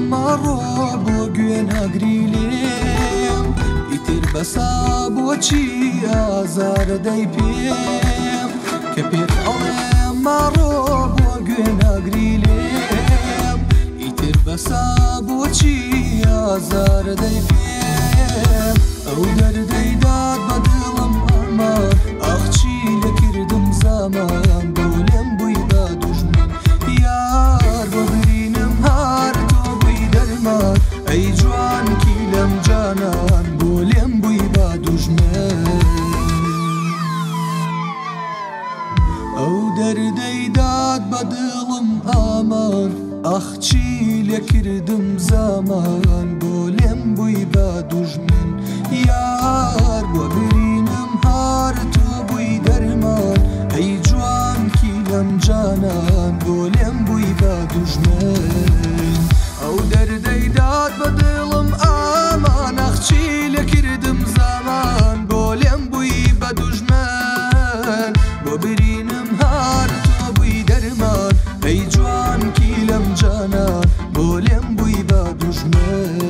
مەڕۆ بۆ گوێ ناگری لێم ئیتر بەسا بۆچی ئازارە دەی پێم کە پێت ئەڵێم مەڕۆ بۆ گوێ ناگری لێم ئیتر بەسا بۆچی ئازارە دەی پێم ئەو دەردەی داد بە دڵم ئەمان ئاخ چی لە کردم زامان بۆ لێم بووی بە دوژمن یار بۆ برینم هەر تۆ بووی دەرمان ئەی جوانکی لەم جانان بۆ لێم بووی بە دوژمن ئەو دەردەی داد بە دڵم ئامان ئاخ چی لێ کردم زامان بۆ لێم بووی بە دوژمن یار بۆ برینم هەر تۆ بووی دەرمان ئەی جوانکی لەم جانان بۆ لێم بووی بە دوژمن ئەو دەردەی داد بە دڵم ئامان ئاخ چی لێ کردم زامان بۆ لێم بووی بە دوژمن بۆ برینم هەر تۆ بووی دەرمان ئەی جوانکی لەم جانان بۆ لێم بووی بە دوژمن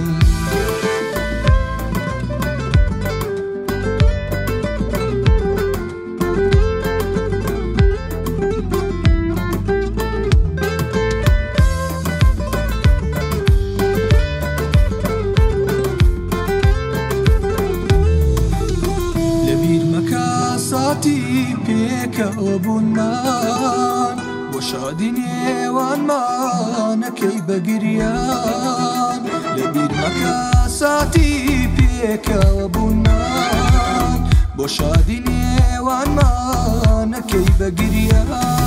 ساتی پێکەوە بوونمان بۆ شادی نێوانمانەکەی بە گریان لەبیر مەکە ساتی پێکەوە بوونمان بۆ شادی نێوانمانەکەی بە گریان